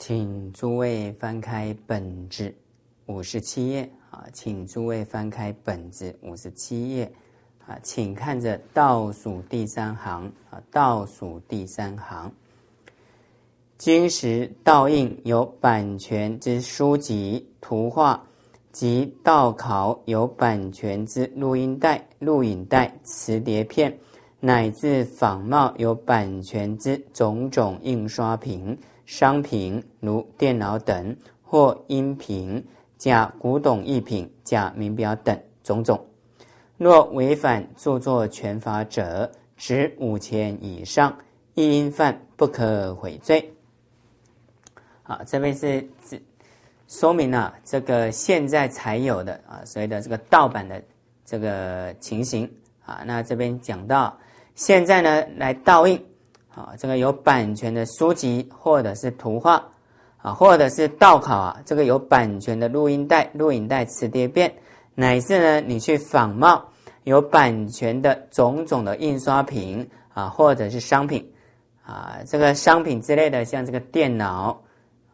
请诸位翻开本子57页啊，请诸位翻开本子57页啊，请看着倒数第3行啊，倒数第3行。今时倒印有版权之书籍、图画及盗拷有版权之录音带、录影带、磁碟片，乃至仿冒有版权之种种印刷品、商品，如电脑等，或音频、假古董艺品、假名表等种种。若违反著作权法者，执5钱以上，亦应犯不可悔罪。好，这边是说明了这个现在才有的啊，所谓的这个盗版的这个情形啊。那这边讲到现在呢，来盗印啊，这个有版权的书籍或者是图画啊，或者是盗拷啊，这个有版权的录音带、录影带、磁碟片，乃至呢你去仿冒有版权的种种的印刷品啊，或者是商品啊，这个商品之类的，像这个电脑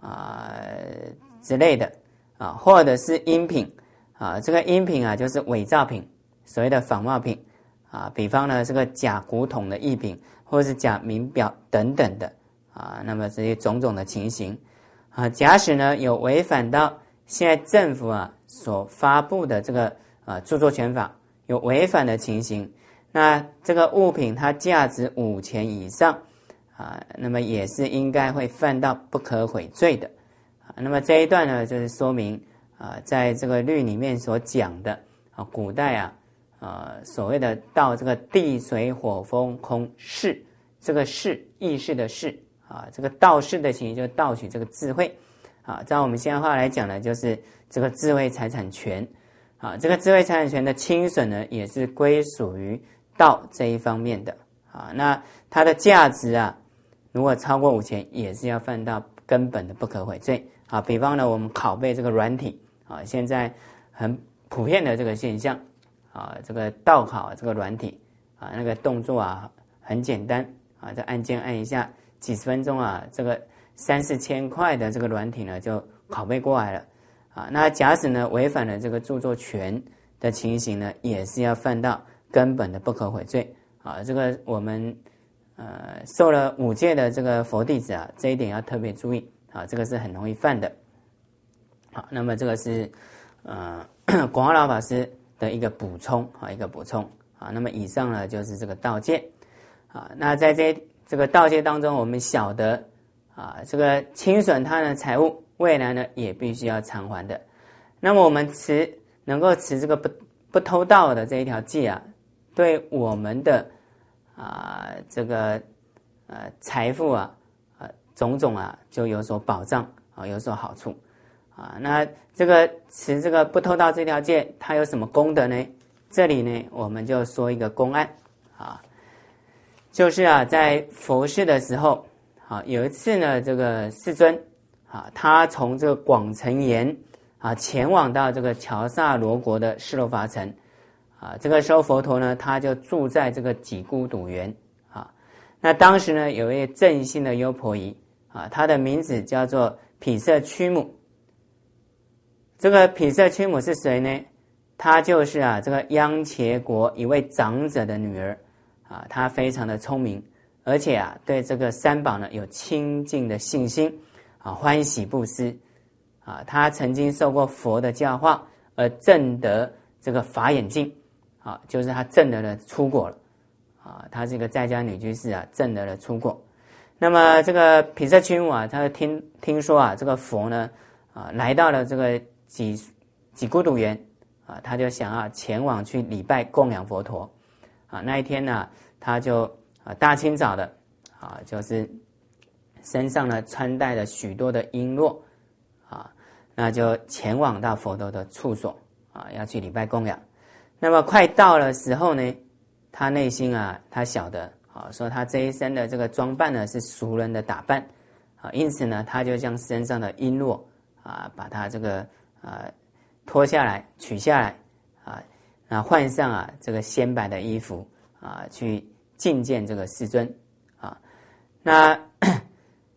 之类的啊，或者是音频啊，这个音频啊就是伪造品，所谓的仿冒品啊，比方呢这个假古董的艺品，或是假名表等等的啊，那么这些种种的情形啊，假使呢有违反到现在政府啊所发布的这个著作权法，有违反的情形，那这个物品它价值5钱以上啊，那么也是应该会犯到不可悔罪的啊。那么这一段呢，就是说明啊，在这个律里面所讲的啊，古代所谓的盗这个地水火风空识，这个识意识的识啊，这个盗识的情形就是盗取这个智慧啊。在我们现在话来讲呢，就是这个智慧财产权啊，这个智慧财产权的侵损呢，也是归属于盗这一方面的啊。那它的价值啊，如果超过5钱，也是要犯到根本的不可悔罪啊。比方呢，我们拷贝这个软体啊，现在很普遍的这个现象啊，这个盗拷这个软体啊，那个动作啊很简单啊，这按键按一下，几十分钟啊，这个3、4千块的这个软体呢就拷贝过来了啊。那假使呢违反了这个著作权的情形呢，也是要犯到根本的不可悔罪啊。这个我们受了5戒的这个佛弟子啊，这一点要特别注意啊，这个是很容易犯的。好，那么这个是广化老法师的一个补充啊，那么以上呢就是这个盗戒啊。那在这个盗戒当中，我们晓得啊，这个侵损他人的财物，未来呢也必须要偿还的。那么我们能够持这个不偷盗的这一条戒啊，对我们的这个财富种种就有所保障啊，有所好处啊。那这个持这个不偷盗这条戒，它有什么功德呢？这里呢，我们就说一个公案啊，就是在佛事的时候有一次呢，这个世尊他从这个广城岩前往到这个乔萨罗国的释罗伐城这个时候佛陀呢，他就住在这个己孤独园那当时呢，有一位正信的优婆夷他的名字叫做毗舍屈母。这个毗舍屈母是谁呢？她就是这个央伽国一位长者的女儿她非常的聪明，而且对这个三宝呢有清净的信心欢喜布施她曾经受过佛的教化，而证得这个法眼净就是她证得了出果了她是一个在家女居士证得了出果。那么这个毗舍屈母她听说这个佛呢来到了这个己孤独园他就想要前往去礼拜供养佛陀那一天呢，他就大清早的就是身上呢穿戴了许多的璎珞那就前往到佛陀的处所要去礼拜供养。那么快到了时候呢，他内心他晓得说他这一身的这个装扮呢是俗人的打扮因此呢，他就将身上的璎珞把他这个脱下来取下来那换上这个鲜白的衣服去觐见这个世尊那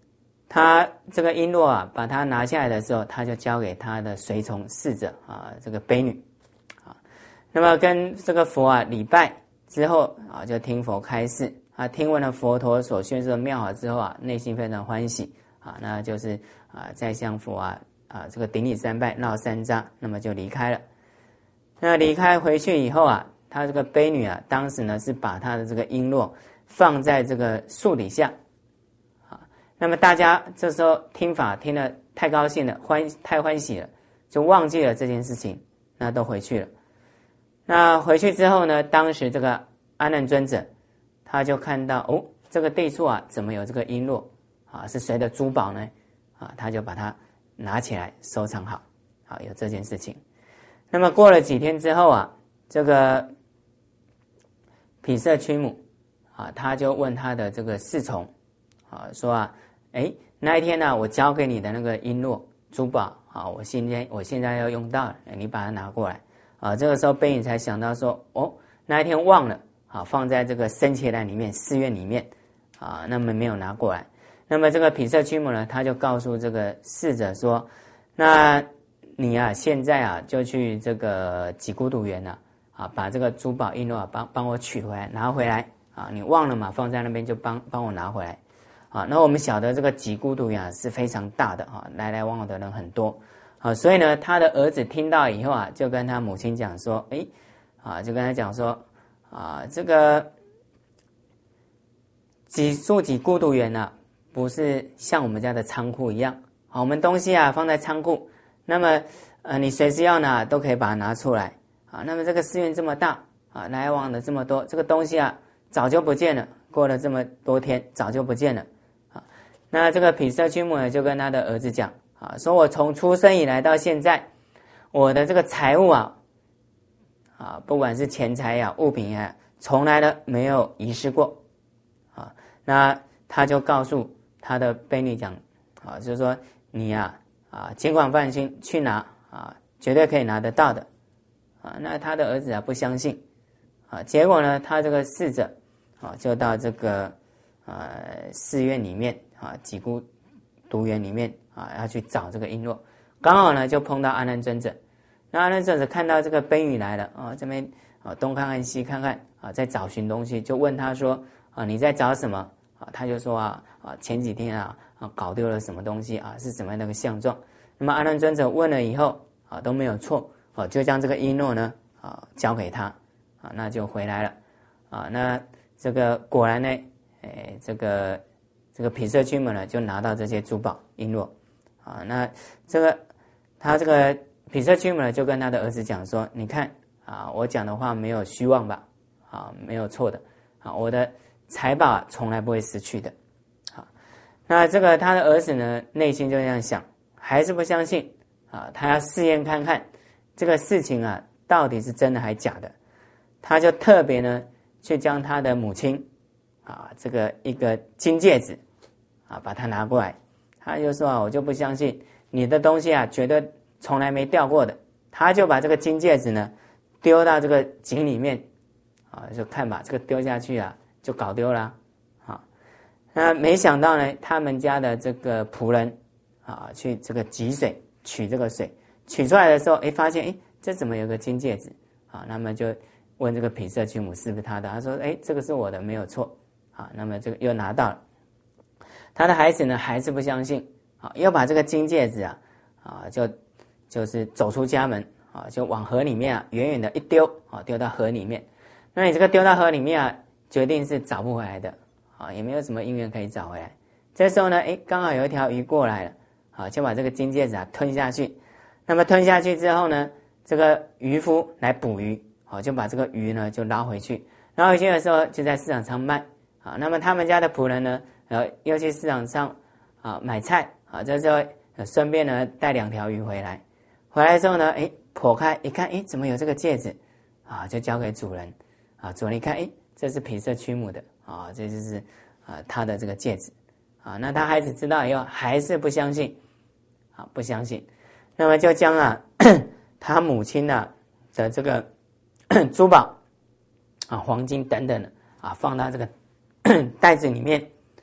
他这个璎珞啊，把它拿下来的时候，他就交给他的随从侍者啊，这个婢女啊。那么跟这个佛啊礼拜之后啊，就听佛开示啊，听闻了佛陀所宣示的妙法之后啊，内心非常欢喜啊，那就是啊，再向佛这个顶礼三拜，绕三匝，那么就离开了。那离开回去以后啊，他这个婢女啊，当时呢是把他的这个璎珞放在这个树底下。那么大家这时候听法听得太高兴了，太欢喜了，就忘记了这件事情，那都回去了。那回去之后呢，当时这个阿难尊者他就看到这个地处啊，怎么有这个璎珞啊？是谁的珠宝呢？啊，他就把它拿起来收藏好，啊，有这件事情。那么过了几天之后啊，这个毗舍屈母啊，他就问他的这个侍从啊，说啊，那一天呢，我交给你的那个璎珞珠宝啊，我现在要用到了，你把它拿过来啊。这个时候婢女才想到说，那一天忘了啊，放在这个僧伽蓝里面，寺院里面啊，那么没有拿过来。那么这个毗舍屈母呢，他就告诉这个侍者说，那你啊，现在啊，就去这个几孤独园啊，把这个珠宝璎珞啊帮我取回来，拿回来啊，你忘了嘛，放在那边就帮我拿回来。啊，那我们晓得这个几孤独园是非常大的啊，来来往往的人很多啊，所以呢，他的儿子听到以后啊，就跟他母亲讲说，就跟他讲说啊，这个几孤独园不是像我们家的仓库一样啊，我们东西啊放在仓库，那么你随时要拿都可以把它拿出来啊，那么这个寺院这么大啊，来往的这么多，这个东西啊早就不见了，过了这么多天早就不见了。那这个毗舍屈母呢，就跟他的儿子讲啊，说我从出生以来到现在，我的这个财物不管是钱财物品从来都没有遗失过啊。那他就告诉他的婢女讲啊，就是说你尽管放心去拿啊，绝对可以拿得到的啊。那他的儿子不相信啊，结果呢，他这个侍者就到这个寺院里面几孤独园里面要去找这个璎珞，刚好呢就碰到阿难尊者。那阿难尊者看到这个婢女来了这边东看看西看看在找寻东西，就问他说你在找什么他就说前几天搞丢了什么东西是什么那个相状。那么阿难尊者问了以后都没有错就将这个璎珞呢交给他那就回来了那这个果然呢这个毗舍屈母呢就拿到这些珠宝璎珞那他这个毗舍屈母呢就跟他的儿子讲说，你看我讲的话没有虚妄吧没有错的我的财宝从来不会失去的那这个他的儿子呢内心就这样想，还是不相信他要试验看看这个事情到底是真的还假的。他就特别呢去将他的母亲这个一个金戒指把它拿过来，他就说我就不相信你的东西绝对从来没掉过的。他就把这个金戒指呢丢到这个井里面就看吧，这个丢下去就搞丢了那没想到呢，他们家的这个仆人去这个汲水取这个水，取出来的时候发现这怎么有个金戒指那么就问这个毗舍屈母是不是他的，他说这个是我的没有错那么这个又拿到了。他的孩子呢还是不相信又把这个金戒指就是走出家门就往河里面远远的一丢丢到河里面。那你这个丢到河里面决定是找不回来的也没有什么因缘可以找回来。这时候呢刚好有一条鱼过来了就把这个金戒指吞下去。那么吞下去之后呢，这个渔夫来捕鱼就把这个鱼呢就捞回去，捞回去的时候就在市场上卖那么他们家的仆人呢又去市场上买菜这时候顺便呢带2条鱼回来。回来之后呢剖开一看怎么有这个戒指就交给主人主人一看这是毗舍屈母的这就是他的这个戒指那他孩子知道以后还是不相信不相信。那么就将他母亲的这个珠宝黄金等等的放到这个袋子里面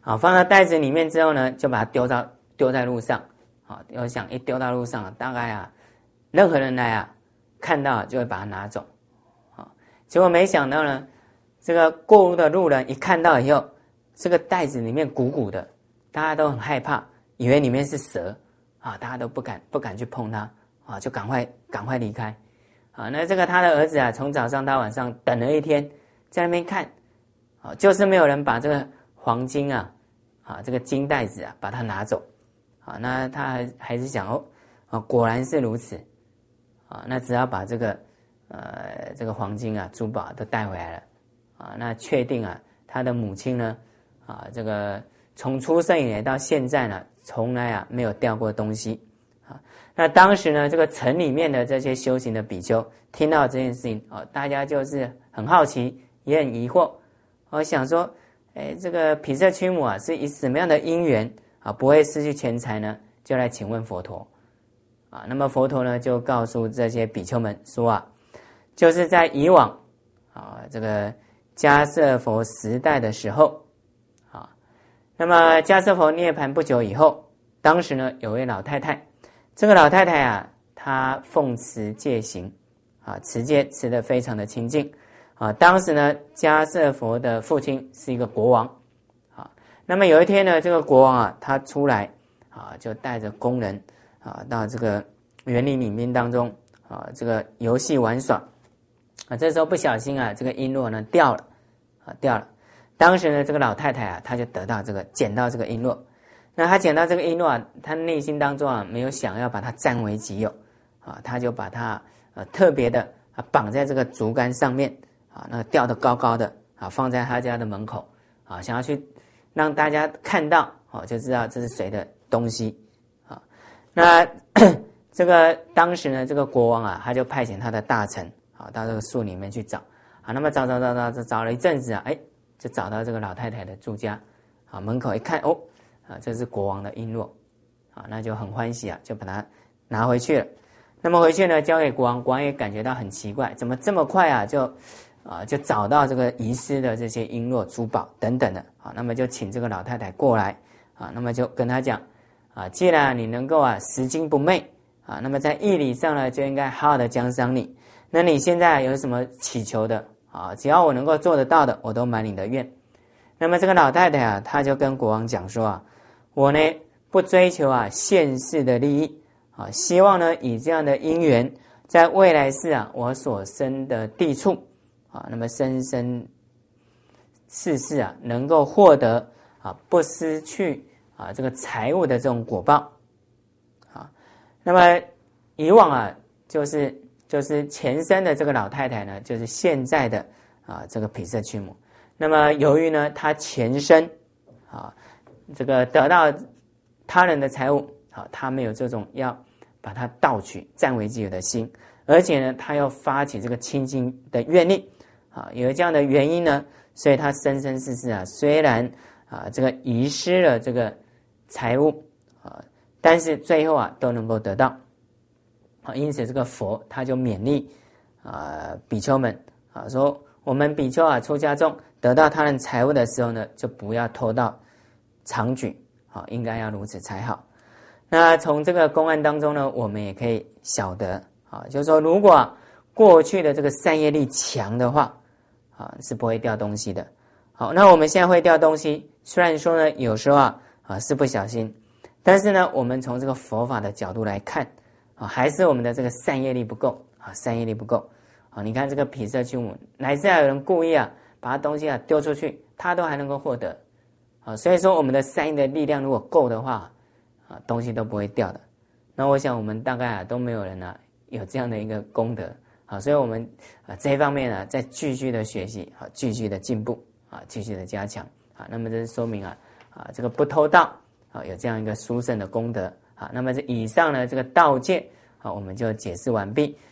啊，放到袋子里面之后呢，就把它丢在路上。啊，我想一丢到路上，大概啊，任何人来啊，看到就会把它拿走。啊，结果没想到呢，这个过路的路人一看到以后，这个袋子里面鼓鼓的，大家都很害怕，以为里面是蛇啊，大家都不敢去碰它啊，就赶快离开。啊，那这个他的儿子啊，从早上到晚上等了一天，在那边看，啊，就是没有人把这个黄金啊，这个金袋子啊，把它拿走。啊，那他还是想果然是如此。啊，那只要把这个黄金啊、珠宝都带回来了。啊，那确定啊，他的母亲呢，这个从出生以来到现在呢，从来啊没有掉过东西。那当时呢，这个城里面的这些修行的比丘听到这件事情，大家就是很好奇，也很疑惑。我想说，这个毗舍屈母啊，是以什么样的因缘啊，不会失去钱财呢？就来请问佛陀。啊，那么佛陀呢，就告诉这些比丘们说啊，就是在以往这个迦叶佛时代的时候，那么迦叶佛涅槃不久以后，当时呢，有位老太太。这个老太太啊，她奉持戒行，持戒持得非常的清净，当时呢，迦叶佛的父亲是一个国王，那么有一天呢，这个国王啊，他出来就带着工人到这个园林里面当中这个游戏玩耍，这时候不小心这个璎珞呢掉了，当时呢，这个老太太她就捡到这个璎珞。那他捡到这个璎珞他内心当中没有想要把它占为己有他就把它特别的绑在这个竹竿上面那吊得高高的放在他家的门口想要去让大家看到就知道这是谁的东西那这个当时呢，这个国王他就派遣他的大臣到这个树里面去找那么找了一阵子就找到这个老太太的住家门口一看这是国王的璎珞那就很欢喜就把它拿回去了。那么回去呢，交给国王，国王也感觉到很奇怪，怎么这么快就找到这个遗失的这些璎珞、珠宝等等的那么就请这个老太太过来那么就跟他讲既然你能够拾金不昧那么在义理上呢，就应该好好的奖赏你。那你现在有什么祈求的只要我能够做得到的，我都满你的愿。那么这个老太太她就跟国王讲说我呢不追求现世的利益希望呢以这样的因缘，在未来世我所生的地处那么生生世世能够获得不失去这个财物的这种果报那么以往就是前生的这个老太太呢，就是现在的这个毗舍屈母。那么由于呢她前生这个得到他人的财物他没有这种要把它盗取占为己有的心，而且呢他要发起这个清净的愿力有这样的原因呢，所以他生生世世虽然这个遗失了这个财物但是最后都能够得到因此这个佛他就勉励比丘们说我们比丘出家众得到他人财物的时候呢，就不要偷盗常举应该要如此才好。那从这个公案当中呢，我们也可以晓得就是说如果过去的这个善业力强的话是不会掉东西的。好，那我们现在会掉东西，虽然说呢有时候是不小心，但是呢我们从这个佛法的角度来看还是我们的这个善业力不够善业力不够你看这个毗舍屈母，乃至有人故意把东西丢出去，他都还能够获得所以说我们的善业的力量如果够的话东西都不会掉的。那我想我们大概都没有人有这样的一个功德所以我们这一方面在继续的学习继续的进步继续的加强那么这是说明这个不偷盗有这样一个殊胜的功德那么这以上呢这个道戒我们就解释完毕。